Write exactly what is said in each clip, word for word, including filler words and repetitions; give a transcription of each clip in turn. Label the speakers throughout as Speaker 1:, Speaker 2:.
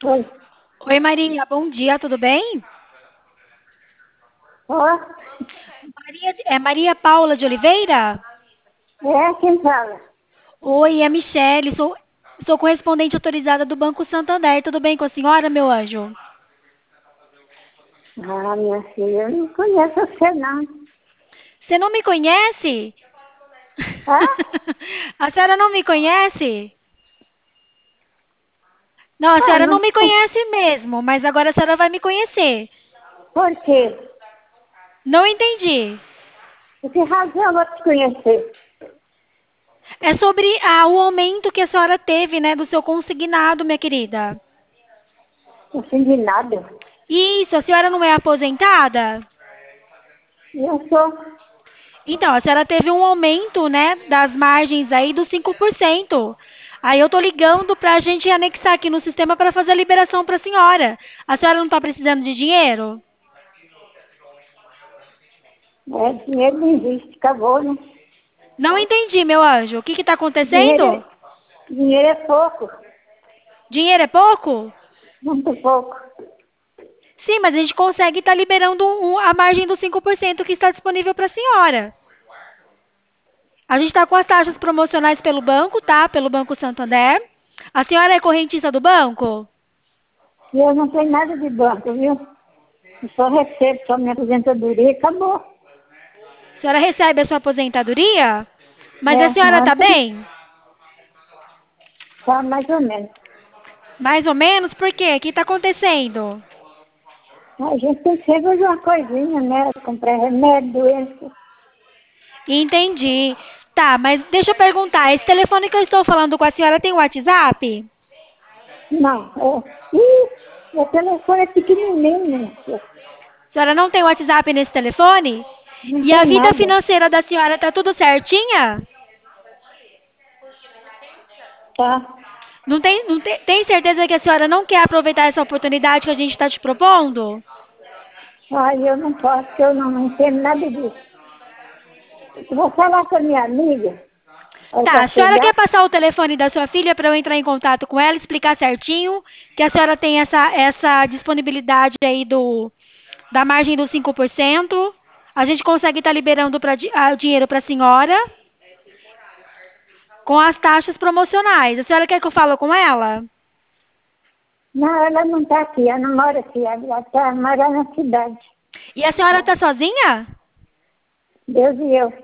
Speaker 1: Oi.
Speaker 2: Oi, Maria, bom dia, tudo bem?
Speaker 1: Ó,
Speaker 2: Maria, é Maria Paula de Oliveira?
Speaker 1: é quem fala.
Speaker 2: Oi, é Michele, sou, sou correspondente autorizada do Banco Santander. Tudo bem com a senhora, meu anjo?
Speaker 1: Ah, minha filha, eu não conheço você, não.
Speaker 2: Você não me conhece?
Speaker 1: Ah?
Speaker 2: A senhora não me conhece? Não, a
Speaker 1: Ah,
Speaker 2: senhora
Speaker 1: não
Speaker 2: não me
Speaker 1: sei.
Speaker 2: conhece mesmo, mas agora a senhora vai me conhecer.
Speaker 1: Por quê?
Speaker 2: Não entendi.
Speaker 1: Por que razão eu vou te conhecer?
Speaker 2: É sobre ah, o aumento que a senhora teve, né, do seu consignado, minha querida.
Speaker 1: Não sei de nada.
Speaker 2: Isso, a senhora não é aposentada?
Speaker 1: Eu sou.
Speaker 2: Então, a senhora teve um aumento, né, das margens aí dos cinco por cento. Aí eu tô ligando pra gente anexar aqui no sistema para fazer a liberação pra senhora. A senhora não tá precisando de dinheiro?
Speaker 1: É, dinheiro não existe, acabou, né?
Speaker 2: Não entendi, meu anjo. O que que tá
Speaker 1: Dinheiro
Speaker 2: acontecendo?
Speaker 1: é, dinheiro é pouco,
Speaker 2: Dinheiro é pouco?
Speaker 1: muito pouco.
Speaker 2: Sim, mas a gente consegue estar liberando um- um, a margem dos cinco por cento que está disponível para a senhora. A gente está com as taxas promocionais pelo banco, tá? Pelo Banco Santander. A senhora é correntista do banco?
Speaker 1: E eu não tenho nada de banco, viu? Eu só recebo, só minha aposentadoria e acabou.
Speaker 2: A senhora recebe a sua aposentadoria? Mas a
Speaker 1: É,
Speaker 2: senhora está
Speaker 1: ontem,
Speaker 2: bem?
Speaker 1: só mais ou menos.
Speaker 2: Mais ou menos? Por quê? O que está acontecendo?
Speaker 1: A gente tem que fazer uma coisinha, né? Comprar remédio, doença.
Speaker 2: Entendi. Tá, mas deixa eu perguntar. Esse telefone que eu estou falando com a senhora tem WhatsApp?
Speaker 1: Não, é. Ih, meu telefone é pequenininho, minha filha.
Speaker 2: A senhora não tem WhatsApp nesse telefone?
Speaker 1: Não
Speaker 2: E a
Speaker 1: tem
Speaker 2: vida
Speaker 1: nada.
Speaker 2: financeira da senhora tá tudo certinha?
Speaker 1: Tá?
Speaker 2: Não tem, não tem, tem certeza que a senhora não quer aproveitar essa oportunidade que a gente está te propondo?
Speaker 1: Ai, eu não posso, porque eu não, não entendo nada disso. Eu vou falar com a minha amiga, aí
Speaker 2: Tá,
Speaker 1: vai
Speaker 2: a senhora
Speaker 1: chegar.
Speaker 2: quer passar o telefone da sua filha para eu entrar em contato com ela, explicar certinho que a senhora tem essa, essa disponibilidade aí do, da margem dos cinco por cento? A gente consegue estar liberando pra, di- ah, o dinheiro para a senhora com as taxas promocionais. A senhora quer que eu fale com ela?
Speaker 1: Não, ela não está aqui, ela não mora aqui, ela está morando na cidade.
Speaker 2: E a senhora está sozinha?
Speaker 1: Deus e eu.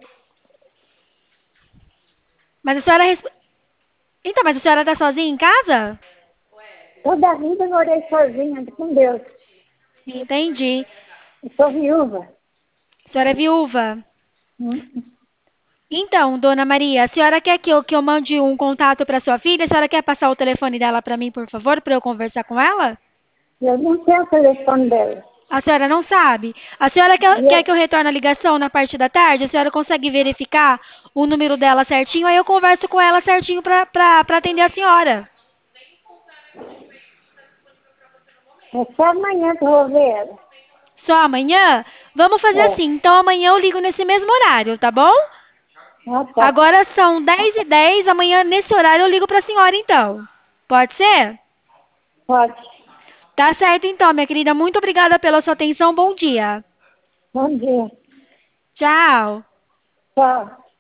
Speaker 2: Mas a senhora... resp- Então, mas a senhora está sozinha em casa?
Speaker 1: Toda a vida eu morei sozinha com Deus.
Speaker 2: Entendi.
Speaker 1: Eu sou viúva.
Speaker 2: A senhora é viúva.
Speaker 1: Hum,
Speaker 2: Então, dona Maria, a senhora quer que eu, que eu mande um contato para sua filha? A senhora quer passar o telefone dela para mim, por favor, para eu conversar com ela?
Speaker 1: Eu não tenho o telefone dela.
Speaker 2: A senhora não sabe. A senhora quer,
Speaker 1: E
Speaker 2: quer que
Speaker 1: eu,
Speaker 2: eu retorne a ligação na parte da tarde? A senhora consegue verificar o número dela certinho? Aí eu converso com ela certinho para atender a senhora.
Speaker 1: é só amanhã que eu vou ver ela.
Speaker 2: Só amanhã? Vamos fazer
Speaker 1: É.
Speaker 2: assim. Então amanhã eu ligo nesse mesmo horário, tá bom?
Speaker 1: Ah, tá.
Speaker 2: Agora são dez e dez. Amanhã nesse horário eu ligo para a senhora então. Pode ser?
Speaker 1: Pode.
Speaker 2: Tá certo então, minha querida. Muito obrigada pela sua atenção. Bom dia.
Speaker 1: Bom dia.
Speaker 2: Tchau.
Speaker 1: Tchau.